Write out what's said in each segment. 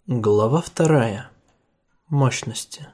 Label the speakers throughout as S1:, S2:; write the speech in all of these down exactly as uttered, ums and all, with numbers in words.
S1: Глава вторая. Мощности.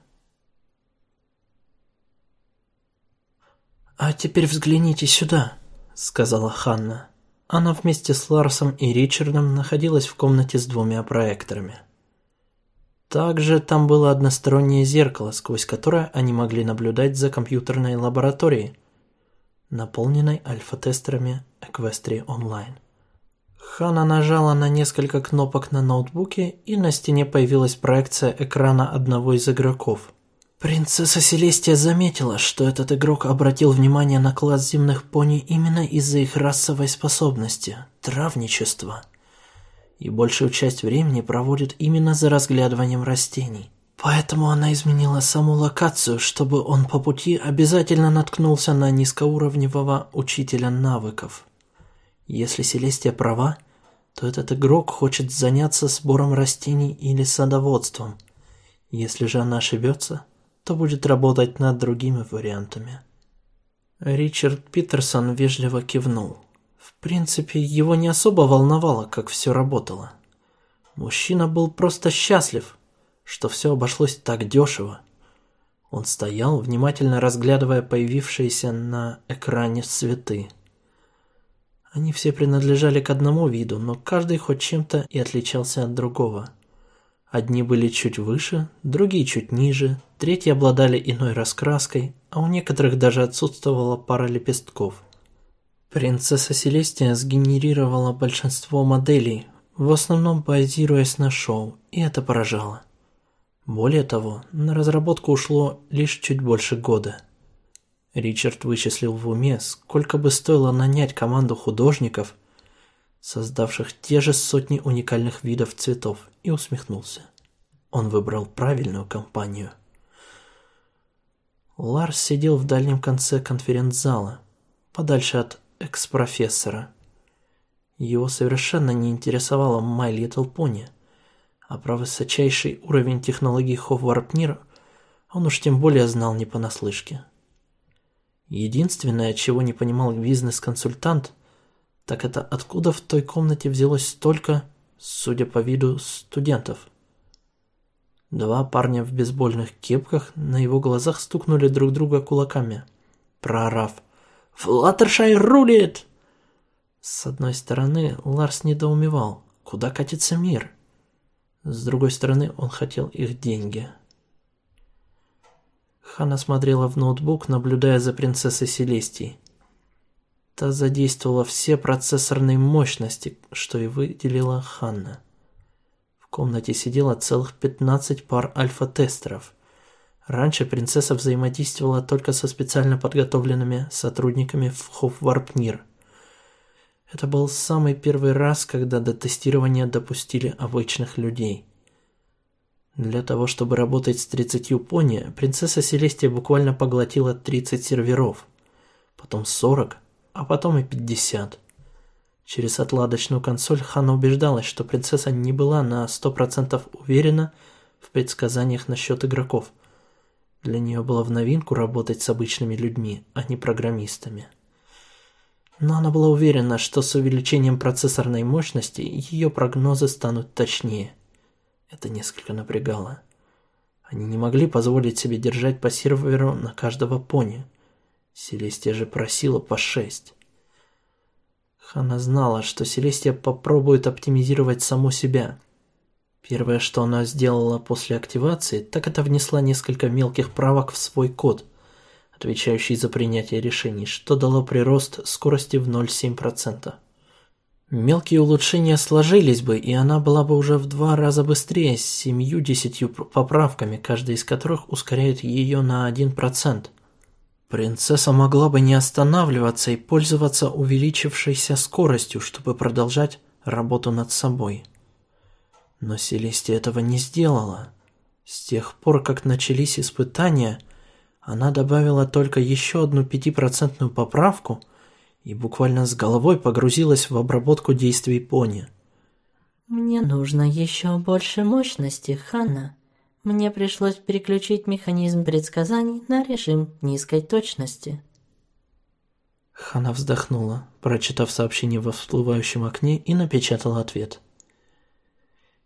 S1: «А теперь взгляните сюда», — сказала Ханна. Она вместе с Ларсом и Ричардом находилась в комнате с двумя проекторами. Также там было одностороннее зеркало, сквозь которое они могли наблюдать за компьютерной лабораторией, наполненной альфа-тестерами Equestria Online. Ханна нажала на несколько кнопок на ноутбуке, и на стене появилась проекция экрана одного из игроков. Принцесса Селестия заметила, что этот игрок обратил внимание на класс земных пони именно из-за их расовой способности – травничества, и большую часть времени проводит именно за разглядыванием растений. Поэтому она изменила саму локацию, чтобы он по пути обязательно наткнулся на низкоуровневого учителя навыков. Если Селестия права, то этот игрок хочет заняться сбором растений или садоводством. Если же она ошибется, то будет работать над другими вариантами. Ричард Питерсон вежливо кивнул. В принципе, его не особо волновало, как все работало. Мужчина был просто счастлив, что все обошлось так дешево. Он стоял, внимательно разглядывая появившиеся на экране цветы. Они все принадлежали к одному виду, но каждый хоть чем-то и отличался от другого. Одни были чуть выше, другие чуть ниже, третьи обладали иной раскраской, а у некоторых даже отсутствовала пара лепестков. Принцесса Селестия сгенерировала большинство моделей, в основном базируясь на шоу, и это поражало. Более того, на разработку ушло лишь чуть больше года. Ричард вычислил в уме, сколько бы стоило нанять команду художников, создавших те же сотни уникальных видов цветов, и усмехнулся. Он выбрал правильную компанию. Ларс сидел в дальнем конце конференц-зала, подальше от экс-профессора. Его совершенно не интересовала My Little Pony, а про высочайший уровень технологий Ховварпнир он уж тем более знал не понаслышке. Единственное, чего не понимал бизнес-консультант, так это откуда в той комнате взялось столько, судя по виду, студентов. Два парня в бейсбольных кепках на его глазах стукнули друг друга кулаками, проорав «Флаттершай рулит!». С одной стороны, Ларс недоумевал, куда катится мир. С другой стороны, он хотел их деньги. Ханна смотрела в ноутбук, наблюдая за принцессой Селестией. Та задействовала все процессорные мощности, что и выделила Ханна. В комнате сидело целых пятнадцать пар альфа-тестеров. Раньше принцесса взаимодействовала только со специально подготовленными сотрудниками в Ховварпнир. Это был самый первый раз, когда до тестирования допустили обычных людей. Для того, чтобы работать с тридцатью пони, принцесса Селестия буквально поглотила тридцать серверов, потом сорок, а потом и пятьдесят. Через отладочную консоль Ханна убеждалась, что принцесса не была на сто процентов уверена в предсказаниях насчет игроков. Для нее было в новинку работать с обычными людьми, а не программистами. Но она была уверена, что с увеличением процессорной мощности ее прогнозы станут точнее. Это несколько напрягало. Они не могли позволить себе держать по серверу на каждого пони. Селестия же просила по шесть. Ханна знала, что Селестия попробует оптимизировать саму себя. Первое, что она сделала после активации, так это внесла несколько мелких правок в свой код, отвечающий за принятие решений, что дало прирост скорости в ноль целых семь десятых процента. Мелкие улучшения сложились бы, и она была бы уже в два раза быстрее с семью-десятью поправками, каждая из которых ускоряет ее на один процент. Принцесса могла бы не останавливаться и пользоваться увеличившейся скоростью, чтобы продолжать работу над собой. Но Селестия этого не сделала. С тех пор, как начались испытания, она добавила только еще одну пятипроцентную поправку и буквально с головой погрузилась в обработку действий пони.
S2: «Мне нужно еще больше мощности, Ханна. Мне пришлось переключить механизм предсказаний на режим низкой точности».
S1: Ханна вздохнула, прочитав сообщение во всплывающем окне, и напечатала ответ.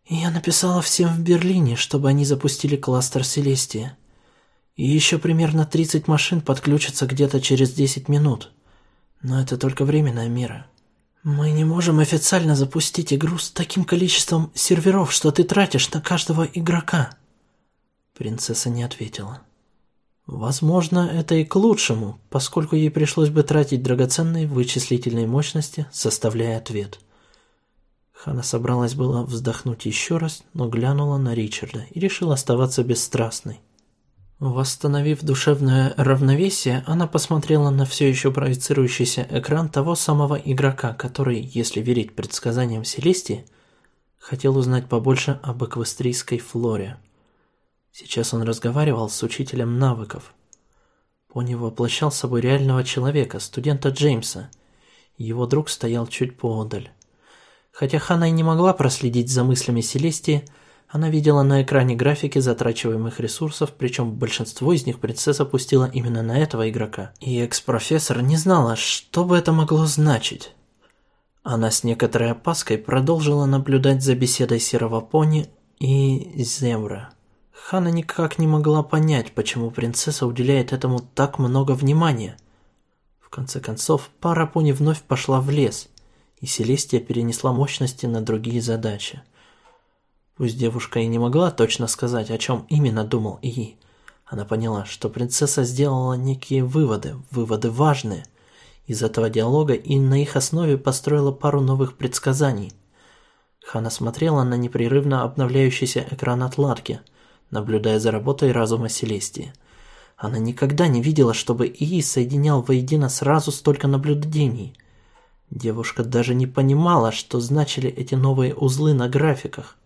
S1: Я написала всем в Берлине, чтобы они запустили кластер Селестия. И еще примерно тридцать машин подключатся где-то через десять минут. Но это только временная мера. Мы не можем официально запустить игру с таким количеством серверов, что ты тратишь на каждого игрока. Принцесса не ответила. Возможно, это и к лучшему, поскольку ей пришлось бы тратить драгоценные вычислительные мощности, составляя ответ. Хана собралась было вздохнуть еще раз, но глянула на Ричарда и решила оставаться бесстрастной. Восстановив душевное равновесие, она посмотрела на все еще проецирующийся экран того самого игрока, который, если верить предсказаниям Селестии, хотел узнать побольше об эквестрийской флоре. Сейчас он разговаривал с учителем навыков. Пони воплощал собой реального человека, студента Джеймса. Его друг стоял чуть поодаль. Хотя Хана и не могла проследить за мыслями Селестии, она видела на экране графики затрачиваемых ресурсов, причем большинство из них принцесса пустила именно на этого игрока. И экс-профессор не знала, что бы это могло значить. Она с некоторой опаской продолжила наблюдать за беседой Серого Пони и Земра. Хана никак не могла понять, почему принцесса уделяет этому так много внимания. В конце концов, пара пони вновь пошла в лес, и Селестия перенесла мощности на другие задачи. Пусть девушка и не могла точно сказать, о чем именно думал Ии, она поняла, что принцесса сделала некие выводы, выводы важные, из этого диалога и на их основе построила пару новых предсказаний. Хана смотрела на непрерывно обновляющийся экран отладки, наблюдая за работой разума Селестии. Она никогда не видела, чтобы Ии соединял воедино сразу столько наблюдений. Девушка даже не понимала, что значили эти новые узлы на графиках.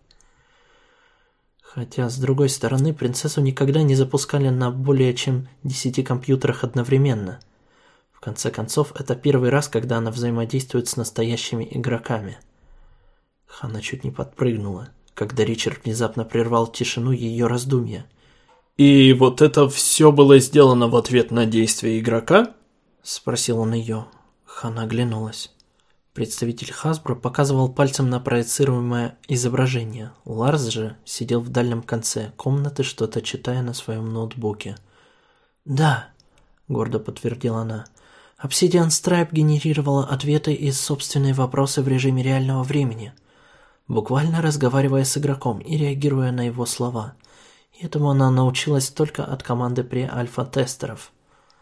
S1: Хотя, с другой стороны, принцессу никогда не запускали на более чем десяти компьютерах одновременно. В конце концов, это первый раз, когда она взаимодействует с настоящими игроками. Хана чуть не подпрыгнула, когда Ричард внезапно прервал тишину ее раздумья.
S3: «И вот это все было сделано в ответ на действия игрока?» – спросил он ее.
S1: Хана оглянулась. Представитель Hasbro показывал пальцем на проецируемое изображение. Ларс же сидел в дальнем конце комнаты, что-то читая на своем ноутбуке. «Да», – гордо подтвердила она, – Obsidian Stripe генерировала ответы из собственные вопросы в режиме реального времени, буквально разговаривая с игроком и реагируя на его слова. И этому она научилась только от команды пре-альфа-тестеров.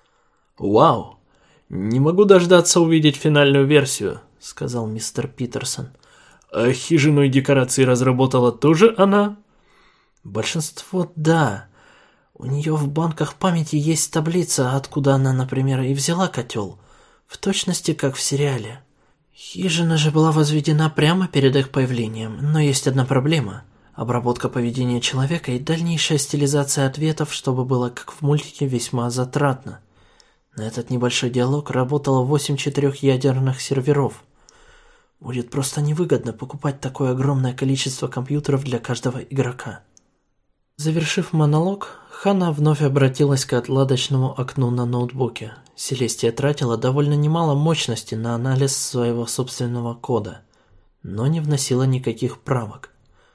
S3: «Вау! Не могу дождаться увидеть финальную версию», — сказал мистер Питерсон. «А хижину и декорации разработала тоже она?»
S1: «Большинство — да. У нее в банках памяти есть таблица, откуда она, например, и взяла котел. В точности, как в сериале. Хижина же была возведена прямо перед их появлением, но есть одна проблема. Обработка поведения человека и дальнейшая стилизация ответов, чтобы было как в мультике, весьма затратно. На этот небольшой диалог работало восемь четырехъядерных серверов. Будет просто невыгодно покупать такое огромное количество компьютеров для каждого игрока». Завершив монолог, Хана вновь обратилась к отладочному окну на ноутбуке. Селестия тратила довольно немало мощности на анализ своего собственного кода, но не вносила никаких правок.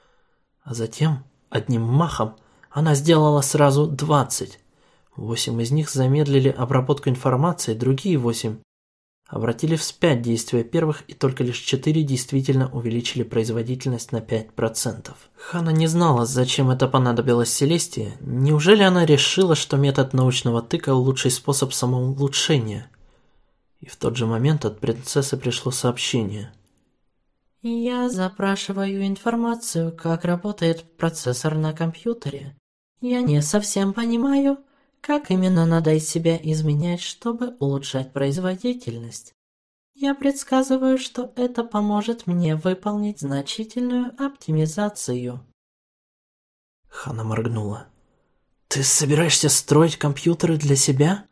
S1: А затем, одним махом, она сделала сразу двадцать. Восемь из них замедлили обработку информации, другие восемь обратили вспять действия первых, и только лишь четыре действительно увеличили производительность на пять процентов. Хана не знала, зачем это понадобилось Селестии. Неужели она решила, что метод научного тыка – лучший способ самоулучшения? И в тот же момент от принцессы пришло сообщение.
S2: «Я запрашиваю информацию, как работает процессор на компьютере. Я не совсем понимаю, как именно надо из себя изменять, чтобы улучшать производительность. Я предсказываю, что это поможет мне выполнить значительную оптимизацию».
S1: Хана моргнула. «Ты собираешься строить компьютеры для себя?»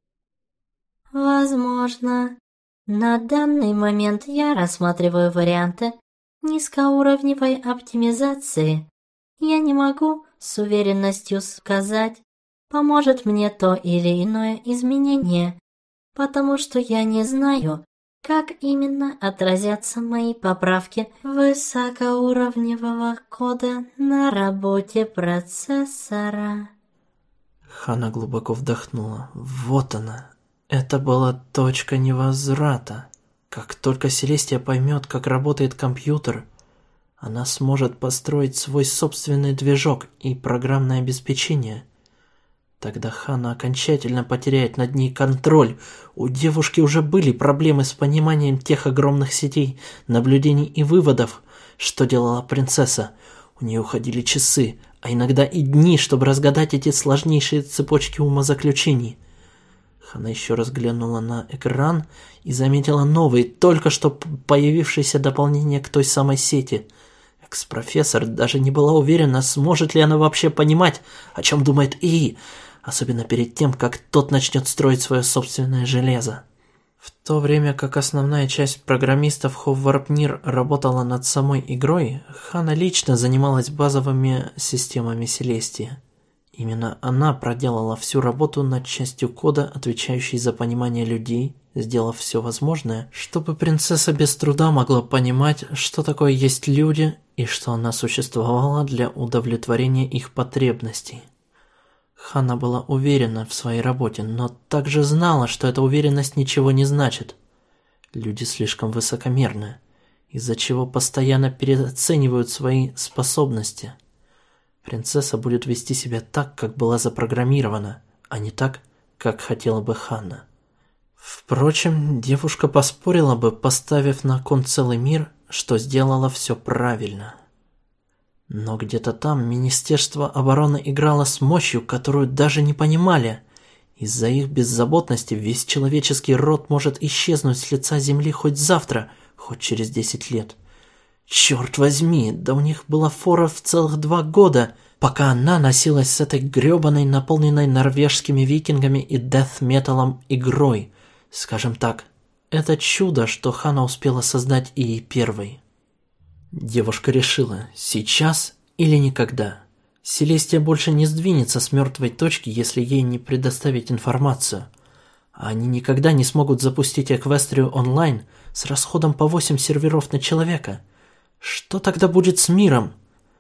S4: «Возможно. На данный момент я рассматриваю варианты низкоуровневой оптимизации. Я не могу с уверенностью сказать, поможет мне то или иное изменение, потому что я не знаю, Как именно отразятся мои поправки высокоуровневого кода на работе процессора?
S1: Хана глубоко вдохнула. Вот она. Это была точка невозврата. Как только Селестия поймет, как работает компьютер, она сможет построить свой собственный движок и программное обеспечение. Тогда Хана окончательно потеряет над ней контроль. У девушки уже были проблемы с пониманием тех огромных сетей, наблюдений и выводов, что делала принцесса. У нее уходили часы, а иногда и дни, чтобы разгадать эти сложнейшие цепочки умозаключений. Хана еще раз глянула на экран и заметила новые, только что появившиеся дополнения к той самой сети. Экс-профессор даже не была уверена, сможет ли она вообще понимать, о чем думает ИИ, особенно перед тем, как тот начнет строить свое собственное железо. В то время как основная часть программистов Ховварпнир работала над самой игрой, Хана лично занималась базовыми системами Селестии. Именно она проделала всю работу над частью кода, отвечающей за понимание людей, сделав все возможное, чтобы принцесса без труда могла понимать, что такое есть люди и что она существовала для удовлетворения их потребностей. Хана была уверена в своей работе, но также знала, что эта уверенность ничего не значит. Люди слишком высокомерны, из-за чего постоянно переоценивают свои способности. Принцесса будет вести себя так, как была запрограммирована, а не так, как хотела бы Хана. Впрочем, девушка поспорила бы, поставив на кон целый мир, что сделала все правильно. Но где-то там Министерство обороны играло с мощью, которую даже не понимали. Из-за их беззаботности весь человеческий род может исчезнуть с лица земли хоть завтра, хоть через десять лет. Черт возьми, да у них была фора в целых два года, пока она носилась с этой грёбаной, наполненной норвежскими викингами и дэт-металом игрой. Скажем так, это чудо, что Хана успела создать и первой. Девушка решила, сейчас или никогда. Селестия больше не сдвинется с мертвой точки, если ей не предоставить информацию. А они никогда не смогут запустить Эквестрию онлайн с расходом по восемь серверов на человека. Что тогда будет с миром?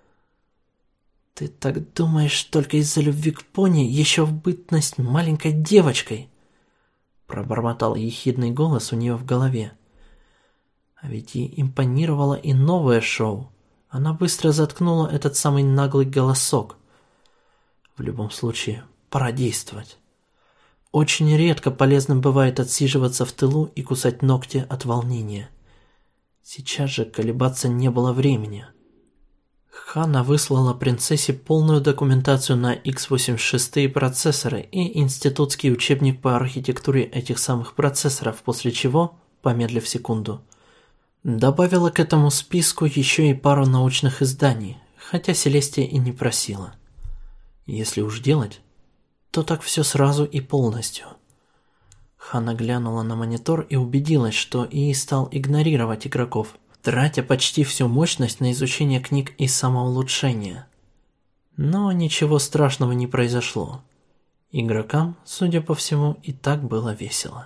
S1: Ты так думаешь только из-за любви к пони еще в бытность маленькой девочкой? Пробормотал ехидный голос у нее в голове. А ведь ей импонировало и новое шоу. Она быстро заткнула этот самый наглый голосок. В любом случае, пора действовать. Очень редко полезным бывает отсиживаться в тылу и кусать ногти от волнения. Сейчас же колебаться не было времени. Хана выслала принцессе полную документацию на икс восемьдесят шесть процессоры и институтский учебник по архитектуре этих самых процессоров, после чего, помедлив секунду, добавила к этому списку еще и пару научных изданий, хотя Селестия и не просила. Если уж делать, то так все сразу и полностью. Хана глянула на монитор и убедилась, что ИИ стал игнорировать игроков, тратя почти всю мощность на изучение книг и самоулучшения. Но ничего страшного не произошло. Игрокам, судя по всему, и так было весело.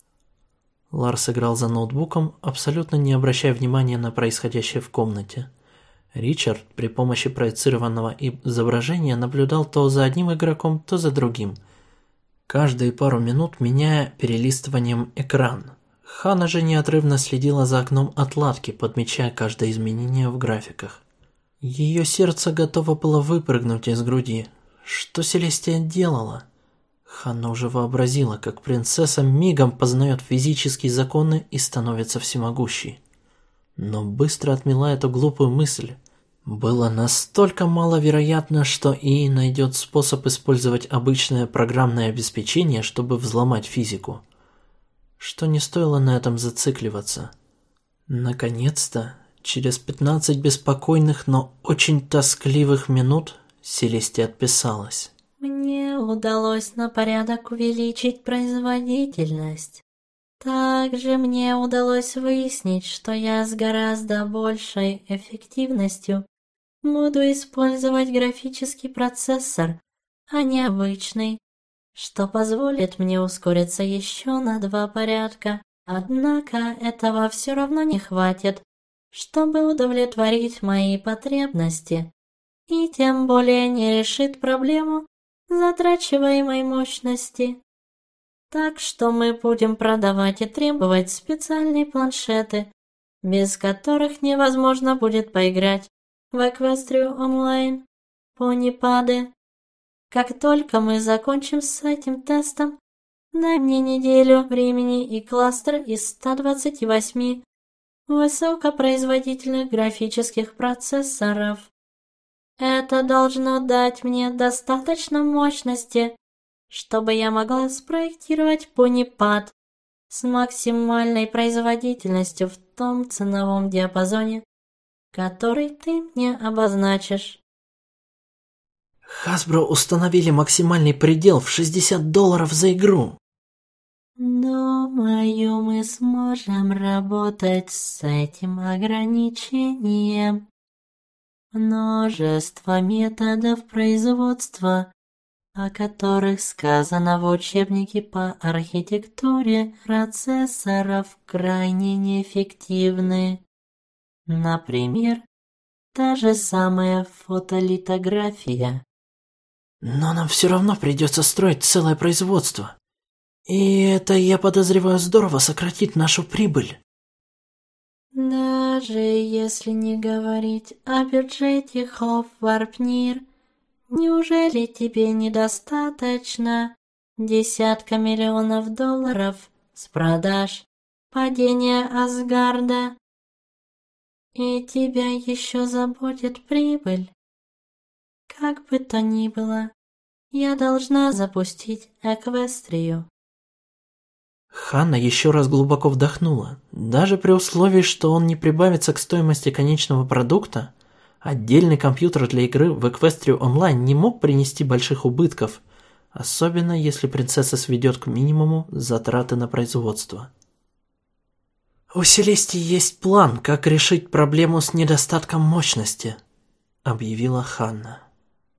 S1: Ларс играл за ноутбуком, абсолютно не обращая внимания на происходящее в комнате. Ричард при помощи проецированного изображения наблюдал то за одним игроком, то за другим, каждые пару минут меняя перелистыванием экран. Хана же неотрывно следила за окном отладки, подмечая каждое изменение в графиках. Ее сердце готово было выпрыгнуть из груди. Что Селестия делала? Ханна уже вообразила, как принцесса мигом познает физические законы и становится всемогущей. Но быстро отмела эту глупую мысль. Было настолько маловероятно, что ИИ найдет способ использовать обычное программное обеспечение, чтобы взломать физику, что не стоило на этом зацикливаться. Наконец-то, через пятнадцать беспокойных, но очень тоскливых минут, Селестия отписалась.
S4: Мне удалось на порядок увеличить производительность. Также мне удалось выяснить, что я с гораздо большей эффективностью буду использовать графический процессор, а не обычный, что позволит мне ускориться еще на два порядка. Однако этого все равно не хватит, чтобы удовлетворить мои потребности, и тем более не решит проблему затрачиваемой мощности. Так что мы будем продавать и требовать специальные планшеты, без которых невозможно будет поиграть в Equestria Online, понипады. Как только мы закончим с этим тестом, дай мне неделю времени и кластер из ста двадцати восьми высокопроизводительных графических процессоров. Это должно дать мне достаточно мощности, чтобы я могла спроектировать понипад с максимальной производительностью в том ценовом диапазоне, который ты мне обозначишь.
S1: Hasbro установили максимальный предел в шестьдесят долларов за игру.
S4: Думаю, мы сможем работать с этим ограничением. Множество методов производства, о которых сказано в учебнике по архитектуре процессоров, крайне неэффективны. Например, та же самая фотолитография.
S1: Но нам все равно придется строить целое производство. И это, я подозреваю, здорово сократит нашу прибыль.
S4: Даже если не говорить о бюджете Хофварпнир, неужели тебе недостаточно десятка миллионов долларов с продаж падения Асгарда? И тебя еще заботит прибыль? Как бы то ни было, я должна запустить Эквестрию.
S1: Ханна еще раз глубоко вдохнула. Даже при условии, что он не прибавится к стоимости конечного продукта, отдельный компьютер для игры в Equestria Online не мог принести больших убытков, особенно если принцесса сведет к минимуму затраты на производство. «У Селестии есть план, как решить проблему с недостатком мощности», — объявила Ханна.